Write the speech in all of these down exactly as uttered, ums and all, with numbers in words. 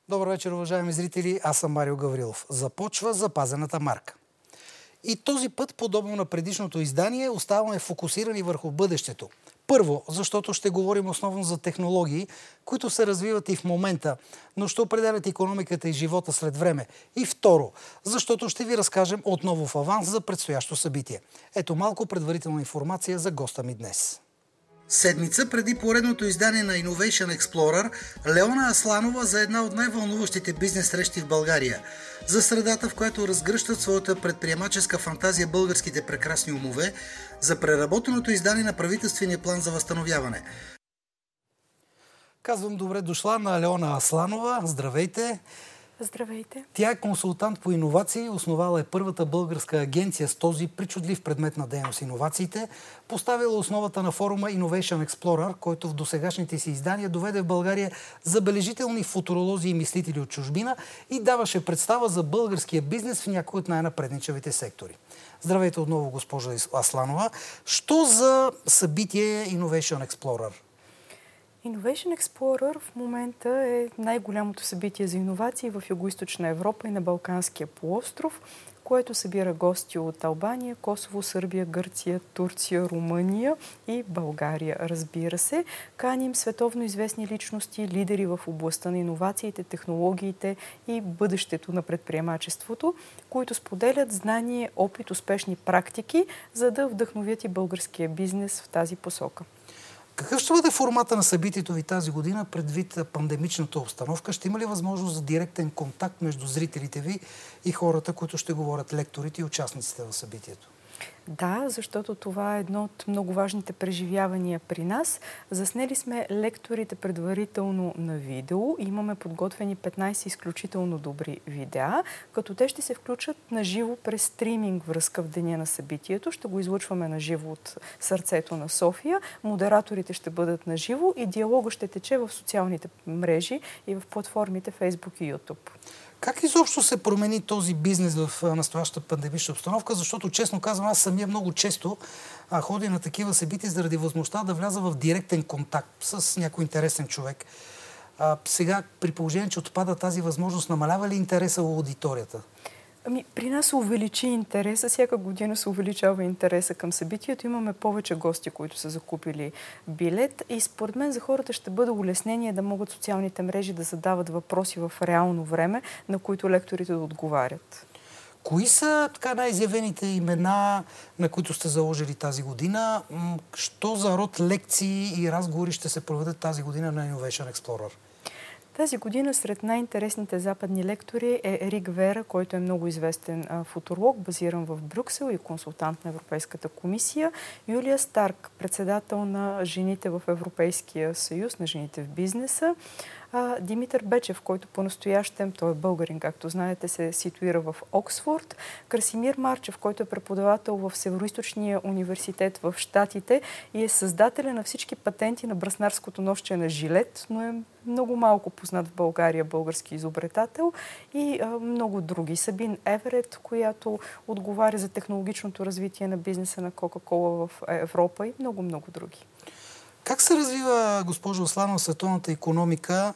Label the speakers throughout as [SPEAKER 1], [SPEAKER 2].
[SPEAKER 1] Добър вечер, уважаеми зрители. Аз съм Марио Гаврилов. Започва запазената марка. И този път, подобно на предишното издание, оставаме фокусирани върху бъдещето. Първо, защото ще говорим основно за технологии, които се развиват и в момента, но ще определят икономиката и живота след време. И второ, защото ще ви разкажем отново в аванс за предстоящо събитие. Ето малко предварителна информация за госта ми днес. Седмица преди поредното издание на Innovation Explorer, Леона Асланова за една от най-вълнуващите бизнес срещи в България. За средата, в която разгръщат своята предприемаческа фантазия българските прекрасни умове, за преработеното издание на правителствения план за възстановяване. Казвам добре дошла на Леона Асланова. Здравейте!
[SPEAKER 2] Здравейте!
[SPEAKER 1] Тя е консултант по иновации, основала е първата българска агенция с този причудлив предмет на дейност иновациите, поставила основата на форума Innovation Explorer, който в досегашните си издания доведе в България забележителни футуролози и мислители от чужбина и даваше представа за българския бизнес в някои от най-напредничавите сектори. Здравейте отново, госпожа Асланова. Що за събитие Innovation Explorer?
[SPEAKER 2] Innovation Explorer в момента е най-голямото събитие за иновации в Югоизточна Европа и на Балканския полуостров, което събира гости от Албания, Косово, Сърбия, Гърция, Турция, Румъния и България, разбира се. Каним световно известни личности, лидери в областта на иновациите, технологиите и бъдещето на предприемачеството, които споделят знание, опит, успешни практики, за да вдъхновят и българския бизнес в тази посока.
[SPEAKER 1] Какъв ще бъде формата на събитието ви тази година предвид пандемичната обстановка? Ще има ли възможност за директен контакт между зрителите ви и хората, които ще говорят, лекторите и участниците в събитието?
[SPEAKER 2] Да, защото това е едно от много важните преживявания при нас. Заснели сме лекторите предварително на видео. Имаме подготвени петнайсет изключително добри видеа, като те ще се включат на живо през стриминг връзка в деня на събитието. Ще го излъчваме на живо от сърцето на София. Модераторите ще бъдат на живо и диалога ще тече в социалните мрежи и в платформите Facebook и YouTube.
[SPEAKER 1] Как изобщо се промени този бизнес в настоящата пандемична обстановка? Защото, честно казвам, аз самия много често а, ходя на такива събития заради възможността да вляза в директен контакт с някой интересен човек. А, сега, при положение, че отпада тази възможност, намалява ли интереса в аудиторията?
[SPEAKER 2] Ами, при нас се увеличи интереса. Всяка година се увеличава интереса към събитието. Имаме повече гости, които са закупили билет. И според мен за хората ще бъде улеснение да могат социалните мрежи да задават въпроси в реално време, на които лекторите да отговарят.
[SPEAKER 1] Кои са така най-изявените имена, на които сте заложили тази година? Що за род лекции и разговори ще се проведат тази година на Innovation Explorer?
[SPEAKER 2] Тази година сред най-интересните западни лектори е Рик Вера, който е много известен а, футуролог, базиран в Брюксел и консултант на Европейската комисия. Юлия Старк, председател на жените в Европейския съюз, на жените в бизнеса. А, Димитър Бечев, който по-настоящем, той е българин, както знаете, се ситуира в Оксфорд. Красимир Марчев, който е преподавател в Североизточния университет в Щатите и е създателя на всички патенти на браснарското ножче на жилет, но е много малко познат в България български изобретател и а, много други. Сабин Еверет, която отговаря за технологичното развитие на бизнеса на Кока-кола в Европа и много-много други.
[SPEAKER 1] Как се развива, госпожо Асланова, световната икономика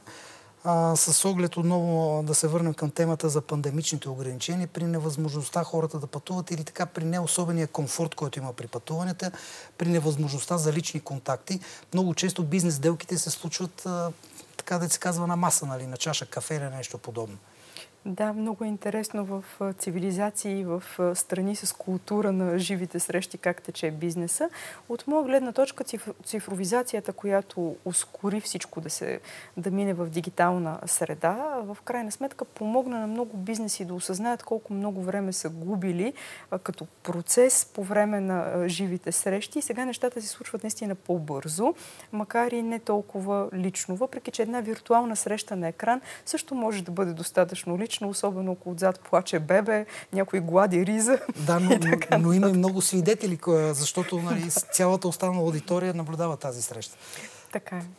[SPEAKER 1] а, с оглед отново да се върнем към темата за пандемичните ограничения при невъзможността хората да пътуват или така при не особения комфорт, който има при пътуванията, при невъзможността за лични контакти? Много често бизнес сделките се случват, а, така да се казва, на маса, нали, на чаша кафе или нещо подобно.
[SPEAKER 2] Да, много интересно в цивилизации, в страни с култура на живите срещи, как тече бизнеса. От моя гледна точка цифровизацията, която ускори всичко да, се, да мине в дигитална среда, в крайна сметка помогна на много бизнеси да осъзнаят колко много време са губили като процес по време на живите срещи. И сега нещата се случват наистина по-бързо, макар и не толкова лично. Въпреки че една виртуална среща на екран също може да бъде достатъчно лично, особено ако отзад плаче бебе, някой глади риза.
[SPEAKER 1] Да, но, но, но има и много свидетели, защото, нали, цялата останала аудитория наблюдава тази среща.
[SPEAKER 2] Така е.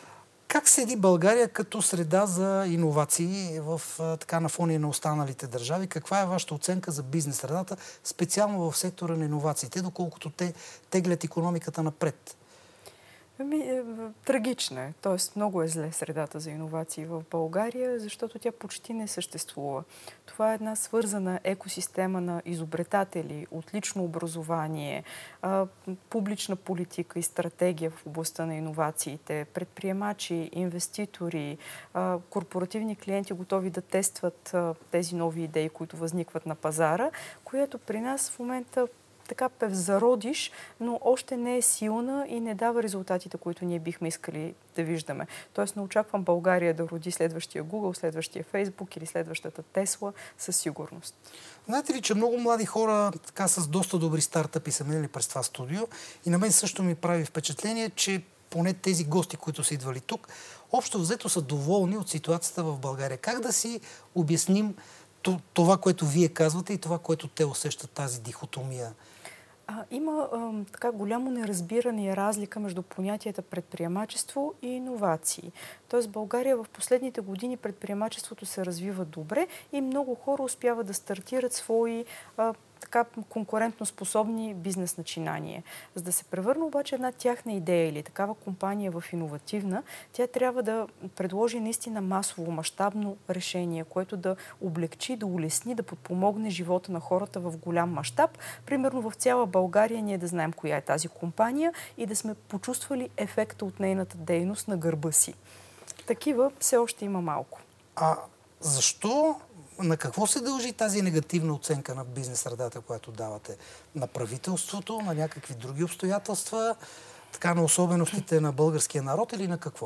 [SPEAKER 1] Как седи България като среда за иновации в, така, на фоне на останалите държави? Каква е вашата оценка за бизнес средата, специално в сектора на иновациите, доколкото те теглят икономиката напред?
[SPEAKER 2] Ами, е, трагична е. Тоест, много е зле средата за иновации в България, защото тя почти не съществува. Това е една свързана екосистема на изобретатели, отлично образование, а, публична политика и стратегия в областта на иновациите, предприемачи, инвеститори, а, корпоративни клиенти готови да тестват а, тези нови идеи, които възникват на пазара, което при нас в момента така пе в зародиш, но още не е силна и не дава резултатите, които ние бихме искали да виждаме. Тоест не очаквам България да роди следващия Google, следващия Facebook или следващата Tesla със сигурност.
[SPEAKER 1] Знаете ли, че много млади хора така с доста добри стартъпи са минали през това студио и на мен също ми прави впечатление, че поне тези гости, които са идвали тук, общо взето са доволни от ситуацията в България. Как да си обясним това, което вие казвате и това, което те усещат, тази дихотомия?
[SPEAKER 2] А, има а, така голямо неразбиране и разлика между понятията предприемачество и иновации. Тоест, в България в последните години предприемачеството се развива добре и много хора успяват да стартират свои а, така конкурентно способни бизнес начинания. За да се превърне обаче една тяхна идея или такава компания в иновативна, тя трябва да предложи наистина масово, мащабно решение, което да облегчи, да улесни, да подпомогне живота на хората в голям мащаб. Примерно в цяла България ние да знаем коя е тази компания и да сме почувствали ефекта от нейната дейност на гърба си. Такива все още има малко.
[SPEAKER 1] А защо? На какво се дължи тази негативна оценка на бизнес средата, която давате? На правителството, на някакви други обстоятелства, така на особеностите на българския народ или на какво?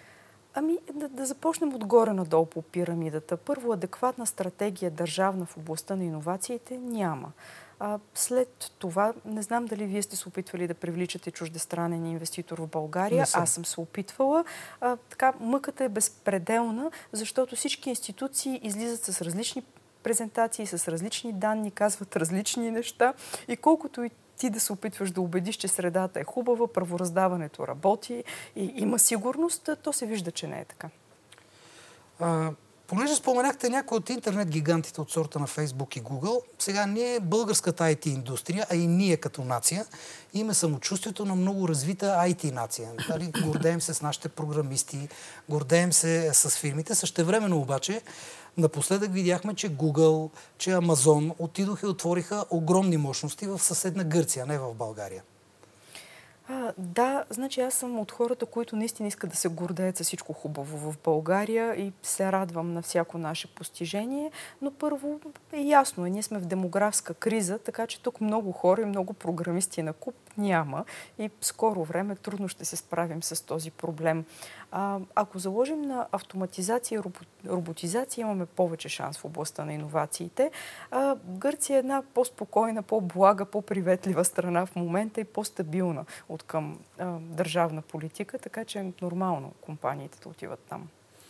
[SPEAKER 2] Ами да, да започнем отгоре надолу по пирамидата. Първо, адекватна стратегия държавна в областта на иновациите няма. А, след това, не знам дали вие сте се опитвали да привличате чуждестранен инвеститор в България.
[SPEAKER 1] Съм.
[SPEAKER 2] Аз съм се опитвала. А, така, мъката е безпределна, защото всички институции излизат с различни презентации, с различни данни, казват различни неща и колкото и ти да се опитваш да убедиш, че средата е хубава, правораздаването работи и има сигурност, то се вижда, че не е така.
[SPEAKER 1] А, понеже споменахте някои от интернет гигантите от сорта на Facebook и Google, сега ние, българската ай ти индустрия, а и ние като нация, имаме самочувствието на много развита ай ти нация. Дали? Гордеем се с нашите програмисти, гордеем се с фирмите. Същевременно обаче, напоследък видяхме, че Google, че Amazon отидоха и отвориха огромни мощности в съседна Гърция, не в България.
[SPEAKER 2] А, да, значи аз съм от хората, които наистина искат да се гордеят с всичко хубаво в България и се радвам на всяко наше постижение, но първо е ясно, ние сме в демографска криза, така че тук много хора и много програмисти на куп няма и в скоро време трудно ще се справим с този проблем. А, ако заложим на автоматизация и роботизация, имаме повече шанс в областта на иновациите. А, Гърция е една по-спокойна, по-блага, по-приветлива страна в момента и по-стабилна от към а, държавна политика, така че е нормално компаниите да отиват там.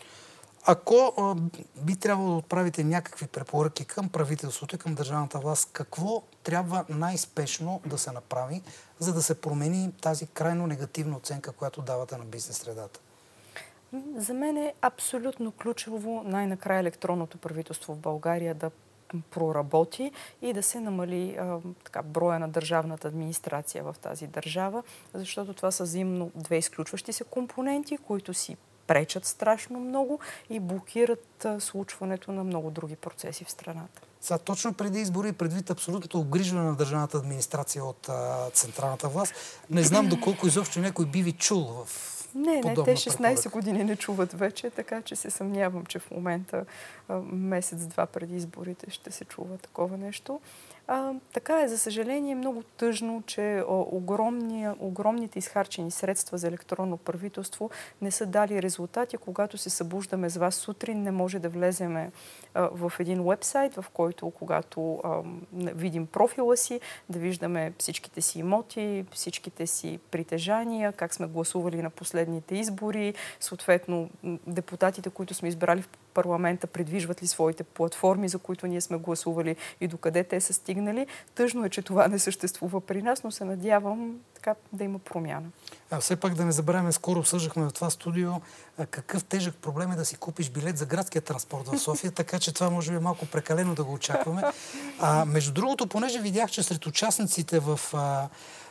[SPEAKER 1] Ако а, би трябвало да отправите някакви препоръки към правителството и към държавната власт, какво трябва най-спешно да се направи, за да се промени тази крайно негативна оценка, която давате на бизнес средата?
[SPEAKER 2] За мен е абсолютно ключово най-накрая електронното правителство в България да проработи и да се намали а, така, броя на държавната администрация в тази държава, защото това са взаимно две изключващи се компоненти, които си пречат страшно много и блокират а, случването на много други процеси в страната.
[SPEAKER 1] Сега, точно преди избори, предвид абсолютното обгрижване на държавната администрация от а, централната власт, не знам доколко изобщо някой би ви чул в
[SPEAKER 2] Не, не, те шестнайсет
[SPEAKER 1] препоръка.
[SPEAKER 2] години не чуват вече, така че се съмнявам, че в момента месец-два преди изборите ще се чува такова нещо. А, така е, за съжаление, много тъжно, че огромни, огромните изхарчени средства за електронно правителство не са дали резултати. Когато се събуждаме с вас сутрин, не може да влеземе а, в един уебсайт, в който, когато а, видим профила си, да виждаме всичките си имоти, всичките си притежания, как сме гласували на последните избори, съответно депутатите, които сме избрали в парламента, предвижват ли своите платформи, за които ние сме гласували и докъде те са стигнали. Тъжно е, че това не съществува при нас, но се надявам така да има промяна.
[SPEAKER 1] А все пак да не забравяме, скоро обсъждахме в това студио какъв тежък проблем е да си купиш билет за градския транспорт в София, така че това може би е малко прекалено да го очакваме. А, между другото, понеже видях, че сред участниците в а,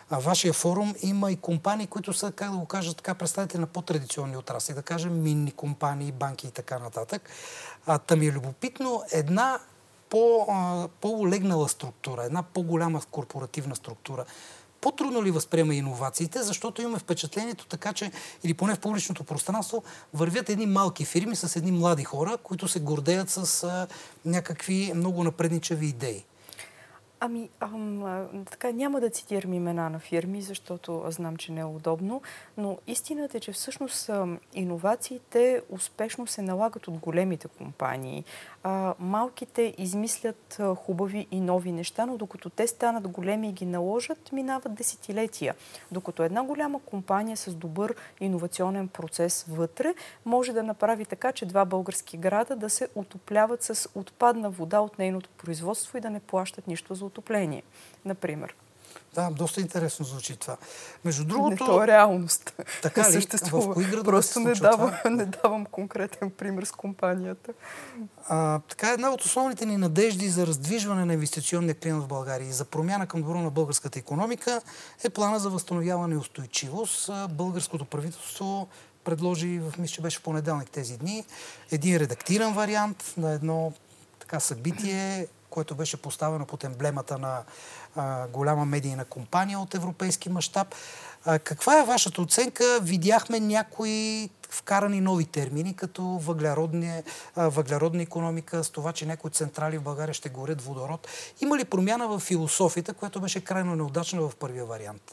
[SPEAKER 1] а вашия форум има и компании, които са, как да го кажа така, представители на по-традиционни отрасли, да кажем минни компании, банки и така нататък. А, та ми е любопитно една по, а, по-олегнала структура, една по-голяма корпоративна структура. По-трудно ли възприема иновациите, защото имаме впечатлението така, че, или поне в публичното пространство, вървят едни малки фирми с едни млади хора, които се гордеят с а, някакви много напредничави идеи.
[SPEAKER 2] Ами, ам, а, така, няма да цитирам имена на фирми, защото знам, че не е удобно, но истината е, че всъщност ам, иновациите успешно се налагат от големите компании. А, малките измислят а, хубави и нови неща, но докато те станат големи и ги наложат, минават десетилетия. Докато една голяма компания с добър иновационен процес вътре може да направи така, че два български града да се отопляват с отпадна вода от нейното производство и да не плащат нищо за отопление, например.
[SPEAKER 1] Да, доста интересно звучи това. Между другото...
[SPEAKER 2] Не, то е реалност.
[SPEAKER 1] Така ли?
[SPEAKER 2] Съществува.
[SPEAKER 1] В кои градове
[SPEAKER 2] Просто
[SPEAKER 1] се
[SPEAKER 2] не
[SPEAKER 1] случва
[SPEAKER 2] давам,
[SPEAKER 1] това?
[SPEAKER 2] не давам конкретен пример с компанията.
[SPEAKER 1] А, така една от основните ни надежди за раздвижване на инвестиционния климат в България и за промяна към добро на българската икономика е плана за възстановяване и устойчивост. Българското правителство предложи, мисля, че беше в понеделник тези дни, един редактиран вариант на едно така събитие, което беше поставено под емблемата на а, голяма медийна компания от европейски мащаб. А, каква е вашата оценка? Видяхме някои вкарани нови термини, като въглеродна, въглеродна икономика, с това, че някои централи в България ще горят водород. Има ли промяна в философията, която беше крайно неудачна в първия вариант?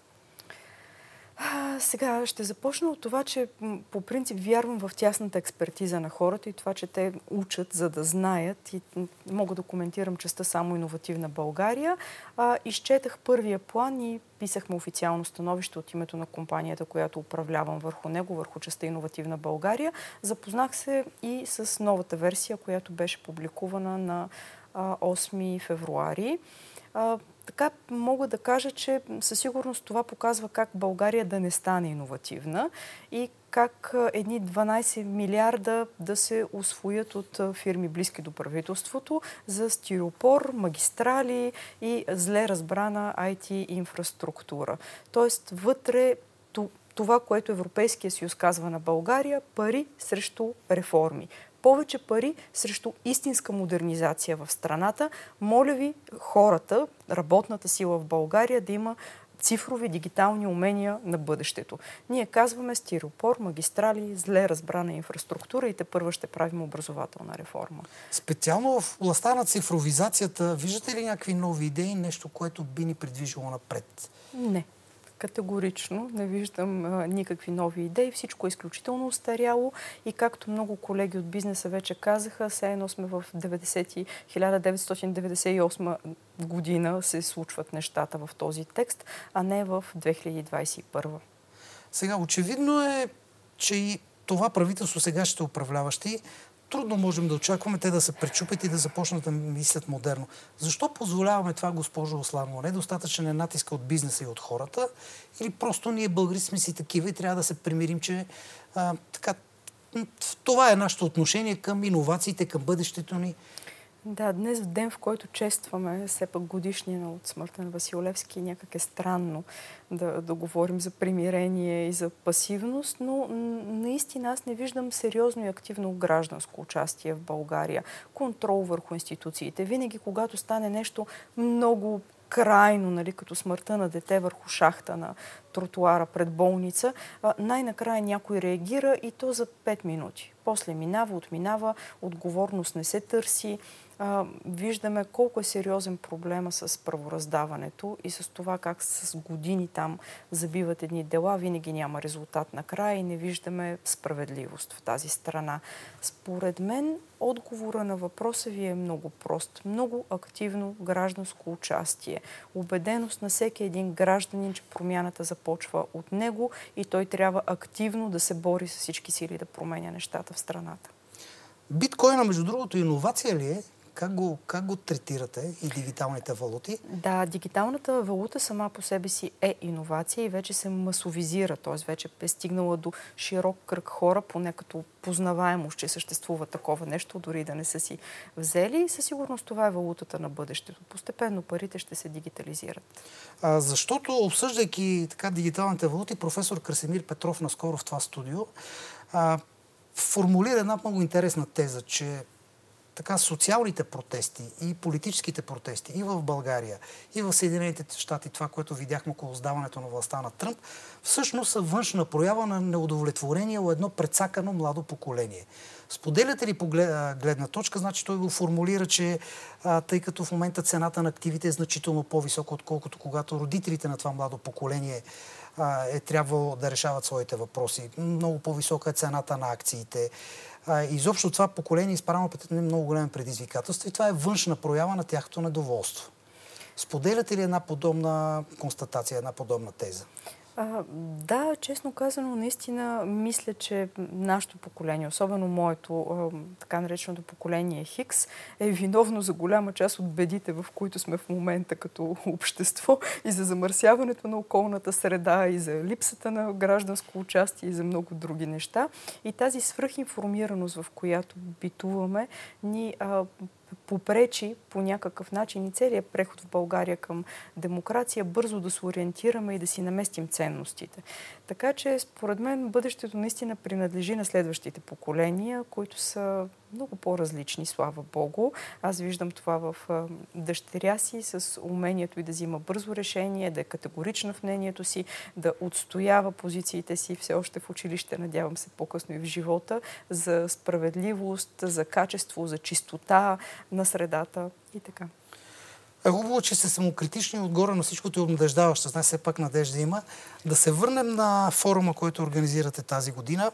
[SPEAKER 2] А, сега ще започна от това, че по принцип вярвам в тясната експертиза на хората и това, че те учат, за да знаят, и мога да коментирам частта само иновативна България. А, изчетах първия план и писахме официално становище от името на компанията, която управлявам върху него, върху частта иновативна България. Запознах се и с новата версия, която беше публикувана на а, осми февруари. А, Така мога да кажа, че със сигурност това показва как България да не стане иновативна и как едни дванайсет милиарда да се усвоят от фирми близки до правителството за стиропор, магистрали и зле разбрана ай ти инфраструктура. Тоест вътре това, което Европейския съюз казва на България, пари срещу реформи. Повече пари срещу истинска модернизация в страната. Моля ви хората, работната сила в България да има цифрови, дигитални умения на бъдещето. Ние казваме стиропор, магистрали, зле разбрана инфраструктура и тепърва ще правим образователна реформа.
[SPEAKER 1] Специално в областта на цифровизацията, виждате ли някакви нови идеи, нещо, което би ни придвижило напред?
[SPEAKER 2] Не. Категорично не виждам а, никакви нови идеи. Всичко е изключително устаряло и както много колеги от бизнеса вече казаха, все едно сме в хиляда деветстотин деветдесет и осма година се случват нещата в този текст, а не в две хиляди двадесет и първа.
[SPEAKER 1] Сега, очевидно е, че и това правителство сега ще управляващи. Трудно можем да очакваме те да се пречупят и да започнат да мислят модерно. Защо позволяваме това, госпожо Осланова? Не е достатъчен е натиска от бизнеса и от хората? Или просто ние българи сме си такива и трябва да се примирим, че а, така, това е нашето отношение към иновациите, към бъдещето ни?
[SPEAKER 2] Да, днес в ден, в който честваме все пак годишнина от смъртта на Васил Левски, някак е странно да, да говорим за примирение и за пасивност, но наистина аз не виждам сериозно и активно гражданско участие в България. Контрол върху институциите. Винаги, когато стане нещо много крайно, нали, като смъртта на дете върху шахта на тротуара пред болница, най-накрая някой реагира и то за пет минути. После минава, отминава, отговорност не се търси. А, виждаме колко е сериозен проблема с правораздаването и с това как с години там забиват едни дела, винаги няма резултат накрая и не виждаме справедливост в тази страна. Според мен отговора на въпроса ви е много прост. Много активно гражданско участие. Убеденост на всеки един гражданин, че промяната започва от него и той трябва активно да се бори с всички сили да променя нещата в страната.
[SPEAKER 1] Биткоина, между другото, иновация ли е? Как го, как го третирате и дигиталните валути?
[SPEAKER 2] Да, дигиталната валута сама по себе си е иновация и вече се масовизира, т.е. вече е стигнала до широк кръг хора, поне като познаваемост, че съществува такова нещо, дори да не са си взели. И със сигурност това е валутата на бъдещето. Постепенно парите ще се дигитализират.
[SPEAKER 1] А, защото, обсъждайки така дигиталните валути, професор Красимир Петров наскоро в това студио а, формулира една много интересна теза, че така социалните протести и политическите протести и в България, и в Съединените щати, това, което видяхме около сдаването на властта на Тръмп, всъщност са външна проява на неудовлетворение у едно прецакано младо поколение. Споделяте ли по гледна точка? Значи той го формулира, че а, тъй като в момента цената на активите е значително по-висока, отколкото когато родителите на това младо поколение а, е трябвало да решават своите въпроси. Много по-висока е цената на акциите. А, изобщо това поколение е изправено пред много големи предизвикателства и това е външна проява на тяхното недоволство. Споделяте ли една подобна констатация, една подобна теза?
[SPEAKER 2] А, да, честно казано, наистина мисля, че нашето поколение, особено моето, а, така нареченото поколение Хикс, е виновно за голяма част от бедите, в които сме в момента като общество, и за замърсяването на околната среда, и за липсата на гражданско участие, и за много други неща. И тази свръхинформираност, в която битуваме, ни а, попречи по някакъв начин и целият преход в България към демокрация бързо да се ориентираме и да си наместим ценностите. Така че, според мен, бъдещето наистина принадлежи на следващите поколения, които са много по-различни, слава Богу. Аз виждам това в дъщеря си с умението и да взима бързо решение, да е категорична в мнението си, да отстоява позициите си все още в училище, надявам се по-късно и в живота, за справедливост, за качество, за чистота на средата и така.
[SPEAKER 1] Е хубаво, че сте самокритични, отгоре на всичкото и обнадеждаващо. Знае, все пак надежда има. Да се върнем на форума, който организирате тази година.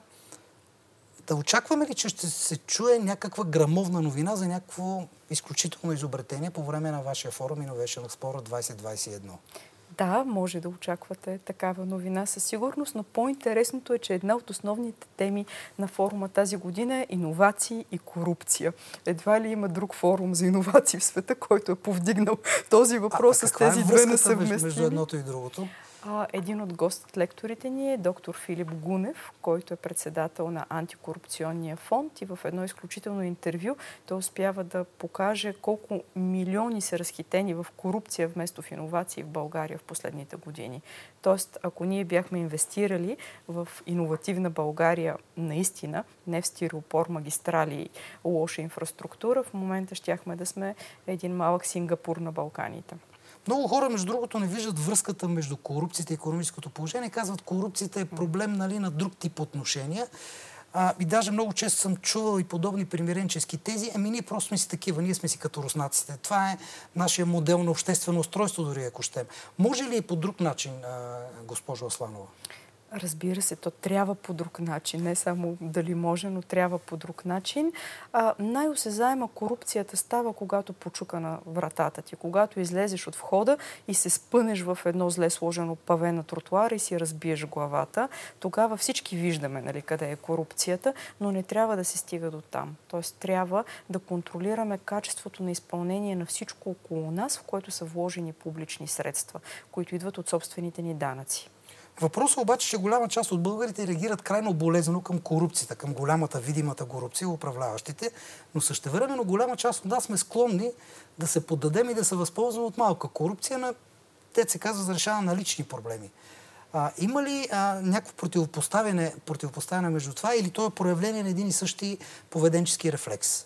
[SPEAKER 1] Да очакваме ли, че ще се чуе някаква грамовна новина за някакво изключително изобретение по време на вашия форум Innovation Explorer двайсет двайсет и едно?
[SPEAKER 2] Да, може да очаквате такава новина със сигурност, но по-интересното е, че една от основните теми на форума тази година е иновации и корупция. Едва ли има друг форум за иновации в света, който е повдигнал този въпрос
[SPEAKER 1] а,
[SPEAKER 2] с тези
[SPEAKER 1] е
[SPEAKER 2] две несъвместими?
[SPEAKER 1] Между едното и другото?
[SPEAKER 2] А, един от гост-лекторите ни е доктор Филип Гунев, който е председател на Антикорупционния фонд, и в едно изключително интервю той успява да покаже колко милиони са разхитени в корупция вместо в иновации в България в последните години. Тоест, ако ние бяхме инвестирали в иновативна България наистина, не в стиропор, магистрали и лоша инфраструктура, в момента щяхме да сме един малък Сингапур на Балканите.
[SPEAKER 1] Много хора, между другото, не виждат връзката между корупцията и икономическото положение. Казват, корупцията е проблем, нали, на друг тип отношения. А, и даже много често съм чувал и подобни примиренчески тези. Ами ние просто сме си такива, ние сме си като руснаците. Това е нашия модел на обществено устройство, дори ако щем. Може ли и по друг начин, госпожо Асланова?
[SPEAKER 2] Разбира се, то трябва по друг начин. Не само дали може, но трябва по друг начин. А, най-осезаема корупцията става, когато почука на вратата ти. Когато излезеш от входа и се спънеш в едно зле сложено паве на тротуара и си разбиеш главата. Тогава всички виждаме, нали, къде е корупцията, но не трябва да се стига до там. Тоест трябва да контролираме качеството на изпълнение на всичко около нас, в което са вложени публични средства, които идват от собствените ни данъци.
[SPEAKER 1] Въпросът обаче, че голяма част от българите реагират крайно болезнено към корупцията, към голямата видимата корупция, управляващите, но същевременно голяма част от нас сме склонни да се поддадем и да се възползваме от малка корупция на, те се казва, за решаване на лични проблеми. А, има ли а, някакво противопоставяне, противопоставяне между това или то е проявление на един и същи поведенчески рефлекс?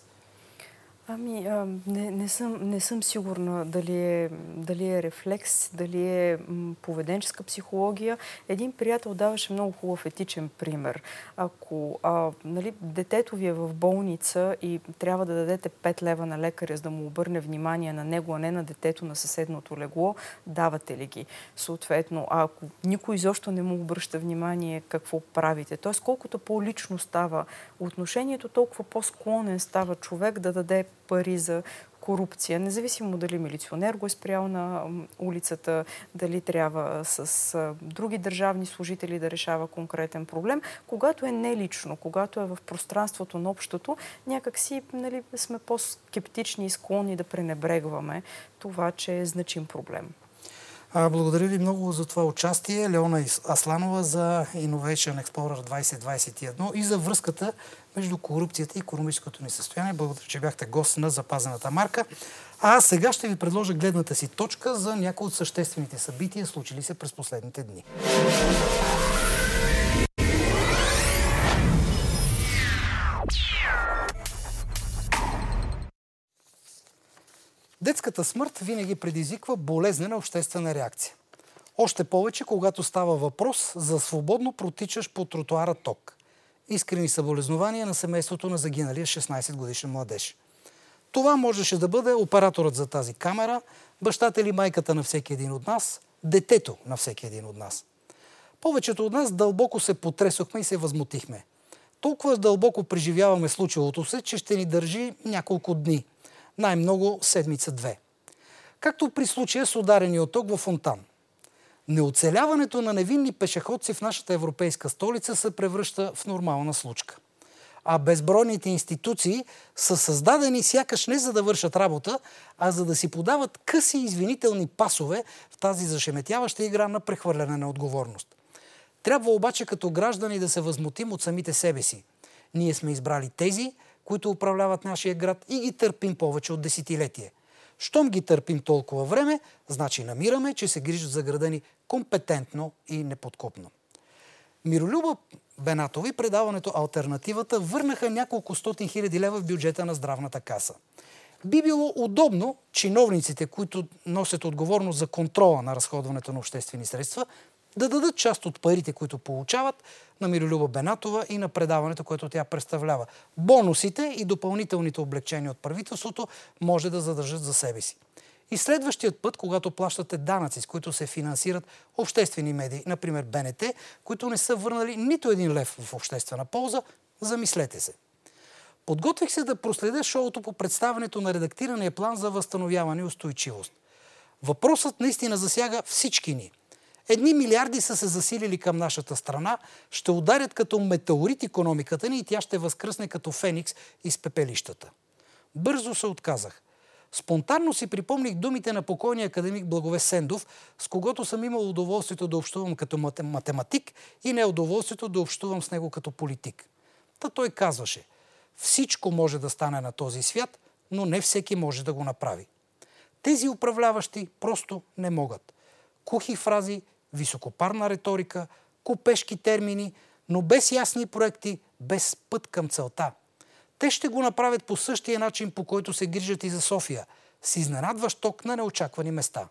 [SPEAKER 2] Ами, а, не, не, съм, не съм сигурна дали е, дали е рефлекс, дали е м, поведенческа психология. Един приятел даваше много хубав етичен пример. Ако а, нали, детето ви е в болница и трябва да дадете пет лева на лекаря, за да му обърне внимание на него, а не на детето на съседното легло, давате ли ги? Съответно, а ако никой изобщо не му обръща внимание, какво правите? Тоест, колкото по-лично става отношението, толкова по-склонен става човек да даде пари за корупция, независимо дали милиционер го е спрял на улицата, дали трябва с други държавни служители да решава конкретен проблем, когато е нелично, когато е в пространството на общото, някакси, нали, сме по-скептични и склонни да пренебрегваме това, че е значим проблем.
[SPEAKER 1] А, благодаря ви много за това участие, Леона Асланова, за Innovation Explorer двайсет двайсет и едно и за връзката между корупцията и икономическото ни състояние. Благодаря, че бяхте гост на запазената марка. А сега ще ви предложа гледната си точка за някои от съществените събития, случили се през последните дни. Детската смърт винаги предизвиква болезнена обществена реакция. Още повече, когато става въпрос за свободно протичащ по тротуара ток. Искрени съболезнования на семейството на загиналия шестнайсетгодишен младеж. Това можеше да бъде операторът за тази камера, бащата или майката на всеки един от нас, детето на всеки един от нас. Повечето от нас дълбоко се потресохме и се възмутихме. Толкова дълбоко преживяваме случилото се, че ще ни държи няколко дни. Най-много седмица-две. Както при случая с ударения от ток във фонтан. Неоцеляването на невинни пешеходци в нашата европейска столица се превръща в нормална случка. А безбройните институции са създадени сякаш не за да вършат работа, а за да си подават къси извинителни пасове в тази зашеметяваща игра на прехвърляне на отговорност. Трябва обаче като граждани да се възмутим от самите себе си. Ние сме избрали тези, които управляват нашия град и ги търпим повече от десетилетие. Щом ги търпим толкова време, значи намираме, че се грижат за града ни компетентно и неподкупно. Миролюба Бенатова и предаването Алтернативата върнаха няколко стотин хиляди лева в бюджета на здравната каса. Би било удобно чиновниците, които носят отговорност за контрола на разходването на обществени средства, да дадат част от парите, които получават, на Миролюба Бенатова и на предаването, което тя представлява. Бонусите и допълнителните облекчения от правителството може да задържат за себе си. И следващият път, когато плащате данъци, с които се финансират обществени медии, например Б Н Т, които не са върнали нито един лев в обществена полза, замислете се. Подготвих се да проследя шоуто по представянето на редактирания план за възстановяване и устойчивост. Въпросът наистина засяга всички ни. Едни милиарди са се засилили към нашата страна, ще ударят като метеорит икономиката ни и тя ще възкръсне като феникс из пепелищата. Бързо се отказах. Спонтанно си припомних думите на покойния академик Благовест Сендов, с когото съм имал удоволствието да общувам като математик и неудоволствието да общувам с него като политик. Та той казваше: всичко може да стане на този свят, но не всеки може да го направи. Тези управляващи просто не могат. Кухи фрази, високопарна риторика, купешки термини, но без ясни проекти, без път към целта. Те ще го направят по същия начин, по който се грижат и за София, с изненадващ ток на неочаквани места.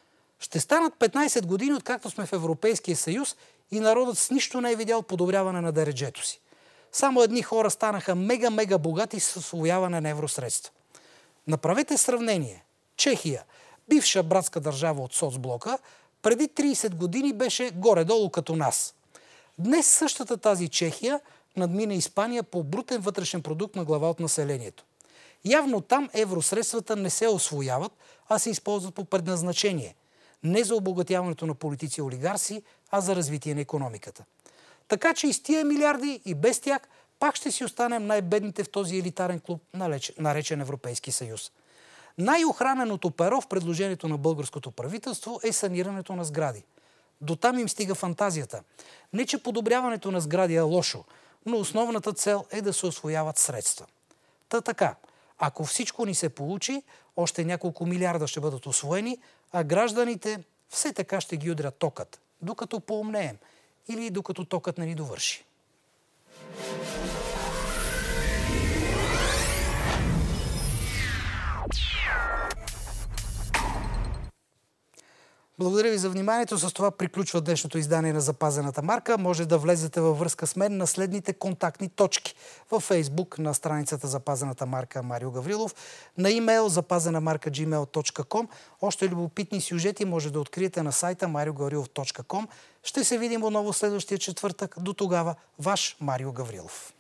[SPEAKER 1] Ще станат петнайсет години, откакто сме в Европейския съюз и народът с нищо не е видял подобряване на дереджето си. Само едни хора станаха мега-мега богати с усвояване на евросредства. Направете сравнение. Чехия, бивша братска държава от соцблока, преди трийсет години беше горе-долу като нас. Днес същата тази Чехия надмина Испания по брутен вътрешен продукт на глава от населението. Явно там евросредствата не се освояват, а се използват по предназначение. Не за обогатяването на политици и олигарси, а за развитие на икономиката. Така че и с тия милиарди и без тях пак ще си останем най-бедните в този елитарен клуб, наречен Европейски съюз. Най-охраненото перо в предложението на българското правителство е санирането на сгради. До там им стига фантазията. Не, че подобряването на сгради е лошо, но основната цел е да се усвояват средства. Та така, ако всичко ни се получи, още няколко милиарда ще бъдат усвоени, а гражданите все така ще ги удрят токът, докато поумнеем или докато токът не ни довърши. Благодаря ви за вниманието. С това приключва днешното издание на Запазената марка. Може да влезете във връзка с мен на следните контактни точки. Във Фейсбук на страницата Запазената марка Марио Гаврилов, на имейл запазена марка джи мейл точка ком. Още любопитни сюжети може да откриете на сайта марио гаврилов точка ком. Ще се видим отново следващия четвъртък. До тогава, ваш Марио Гаврилов.